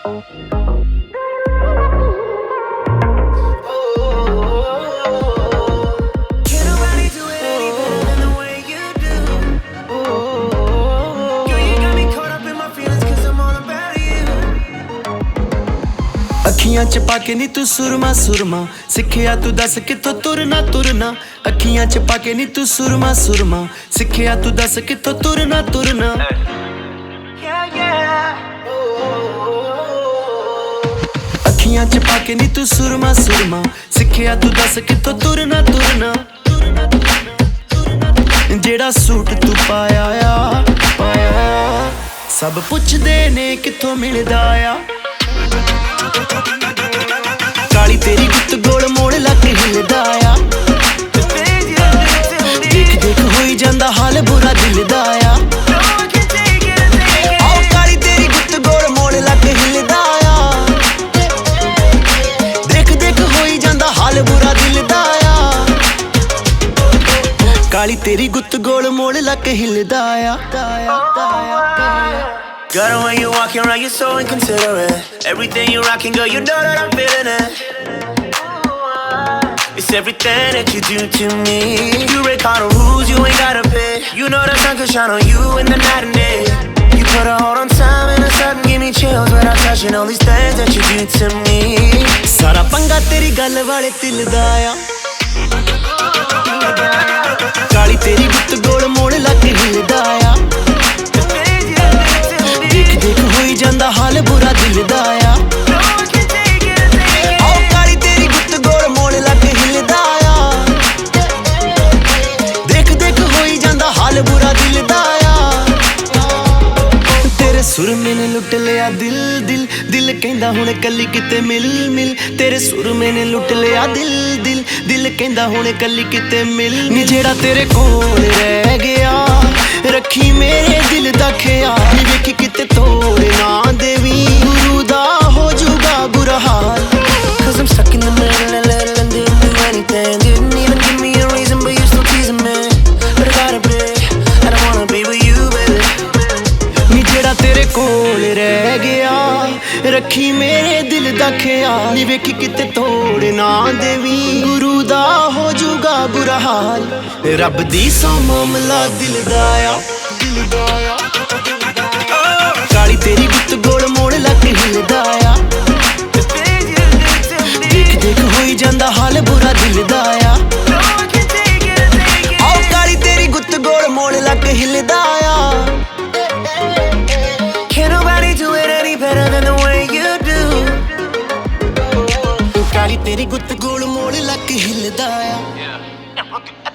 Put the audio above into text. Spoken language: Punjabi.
ਅੱਖੀਆਂ ਚ ਪਾ ਕੇ ਨੀ ਤੂੰ ਸੁਰਮਾ ਸੁਰਮਾ, ਸਿੱਖਿਆ ਤੂੰ ਦੱਸ ਕਿੱਥੋਂ ਤੁਰਨਾ ਤੁਰਨਾ। ਅੱਖੀਆਂ ਚ ਪਾ ਕੇ ਨੀ ਤੂੰ ਸੁਰਮਾ ਸੁਰਮਾ, ਸਿੱਖਿਆ ਤੂੰ ਦੱਸ ਕਿੱਥੋਂ ਤੁਰਨਾ ਤੁਰਨਾ। ਅੱਖੀਆਂ ਚ ਪਾ ਕੇ ਨੀ ਤੂੰ ਸੁਰਮਾ ਸੁਰਮਾ, ਸਿੱਖਿਆ ਤੂੰ ਦੱਸ ਕਿੱਥੋਂ ਤੁਰਨਾ ਤੁਰਨਾ। ਜਿਹੜਾ ਸੂਟ ਤੂੰ ਪਾਇਆ ਆ ਪਾਇਆ, ਸਭ ਪੁੱਛਦੇ ਨੇ ਕਿੱਥੋਂ ਮਿਲਦਾ ਆ। ਕਾਲੀ ਤੇਰੀ ਗੁੱਤ ਗੋਲ ਮੋੜ ਲੱਕ ਹਿੱਲਦਾ ਆ, ਦੇਖ ਦੇਖ ਹੋਈ ਜਾਂਦਾ ਹਾਲ ਬੁਰਾ ਦਿਲ ਦਾ ਆ। ਆਓ ਕਾਲੀ ਤੇਰੀ ਗੁੱਤ ਗੋਲ ਮੋੜ ਲੱਕ ਹਿੱਲਦਾ ਆ, ਦੇਖ ਦੇਖ ਹੋਈ ਜਾਂਦਾ ਹਾਲ ਬੁਰਾ ਦਿਲ ਦਾ ਆ। ਕਾਲੀ ਤੇਰੀ ਗੁੱਤ ਗੋਲ ਮੋੜ ਲੱਕ ਹਿੱਲਦਾ ਆ। Girl, when you walking around, you're so inconsiderate. Everything you rocking, girl, you know that I'm feeling it. It's everything that you do to me. You break all the rules, you ain't gotta pay. You know the sun could shine on you in the night and day. You put a hold on time and a sudden give me chills when I'm touching all these things that you do to me. ਸਾਰਾ ਪੰਗਾ ਤੇਰੀ ਗੱਲ ਵਾਲੇ ਦਿਲ ਦਾ ਆ। ਕਾਲੀ ਤੇਰੀ ਗੁੱਤ ਗੋਲ ਮੋੜ ਲੱਕ ਹਿੱਲਦਾ ਆ, ਦੇਖ ਦੇਖ ਹੋਈ ਜਾਂਦਾ ਹਾਲ ਬੁਰਾ ਦਿਲ ਦਾ ਆ। ਆਓ ਕਾਲੀ ਤੇਰੀ ਗੁੱਤ ਗੋਲ ਮੋੜ ਲੱਕ ਹਿੱਲਦਾ ਆ, ਦੇਖ ਦੇਖ ਹੋਈ ਜਾਂਦਾ ਹਾਲ ਬੁਰਾ ਦਿਲ ਦਾ ਆ। ਤੇਰੇ ਸੁਰਮੇ ਨੇ ਲੁੱਟ ਲਿਆ ਦਿਲ ਦਿਲ, ਦਿਲ ਕਹਿੰਦਾ ਹੁਣ ਕੱਲੀ ਕਿਤੇ ਮਿਲ ਮਿਲ। ਤੇਰੇ ਸੁਰਮੇ ਨੇ ਲੁੱਟ ਲਿਆ ਦਿਲ ਦਿਲ, ਦਿਲ ਕਹਿੰਦਾ ਹੁਣ ਕੱਲੀ ਕਿਤੇ ਮਿਲ। ਨੀ ਜਿਹੜਾ ਤੇਰੇ ਕੋਲ ਰਹਿ ਗਿਆ ਰੱਖੀ ਮੇਰੇ ਦਿਲ ਦਾ ਖਿਆਲ, ਨੀ ਵੇਖੀ ਕਿਤੇ ਤੋੜ ਨਾ ਦੇਵੀ, ਗੁਰੂ ਦਾ ਹੋ ਜੂਗਾ ਬੁਰਾ ਹਾਲ। Cause I'm stuck in the middle and little and didn't do anything. Didn't even give me a reason, but you're still teasing me. But I gotta be, I don't wanna be with you, baby. ਨੀ ਜਿਹੜਾ ਤੇਰੇ ਕੋਲ ਰਹਿ ਗਿਆ ਰੱਖੀ ਮੇਰੇ ਦਿਲ ਦਾ ਖਿਆਲ, ਨੀ ਵੇਖੀ ਕਿਤੇ ਤੋੜ ਨਾ ਦੇਵੀ, ਗੁਰੂ ਦਾ ਹੋ ਜੂਗਾ ਬੁਰਾ ਹਾਲ। ਰੱਬ ਦੀ ਸੌ ਮਾਮਲਾ ਦਿਲ ਦਾ ਆ, ਦਿਲ ਦਾ ਆ। ਕਾਲੀ ਤੇਰੀ ਗੁੱਤ ਗੋਲ ਮੋੜ ਲੱਕ ਹਿੱਲਦਾ ਆ, ਦੇਖ ਦੇਖ ਹੋਈ ਜਾਂਦਾ ਹਾਲ ਬੁਰਾ ਦਿਲ ਦਾ ਆ। ਆਓ ਕਾਲੀ ਤੇਰੀ ਗੁੱਤ ਗੋਲ ਮੋੜ ਲੱਕ ਹਿੱਲਦਾ ਆ। Can't nobody do it any better than the way you do. ਕਾਲੀ ਤੇਰੀ ਗੁੱਤ ਗੋਲ ਮੋੜ ਲੱਕ ਹਿੱਲਦਾ ਆ।